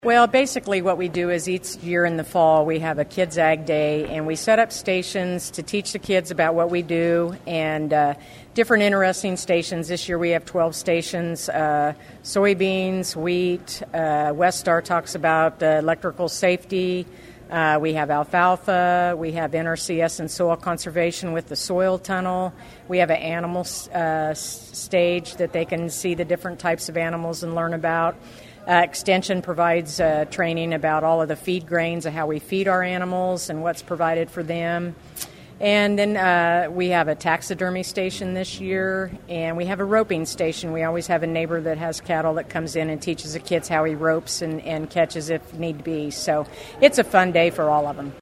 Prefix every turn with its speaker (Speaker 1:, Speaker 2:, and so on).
Speaker 1: Well, basically what we do is each year in the fall we have a Kids Ag Day, and we set up stations to teach the kids about what we do and different interesting stations. This year we have 12 stations, soybeans, wheat, Westar talks about electrical safety, we have alfalfa, we have NRCS and soil conservation with the soil tunnel. We have an animal stage that they can see the different types of animals and learn about. Extension provides training about all of the feed grains of how we feed our animals and what's provided for them. And then we have a taxidermy station this year, and we have a roping station. We always have a neighbor that has cattle that comes in and teaches the kids how he ropes and catches if need be. So it's a fun day for all of them.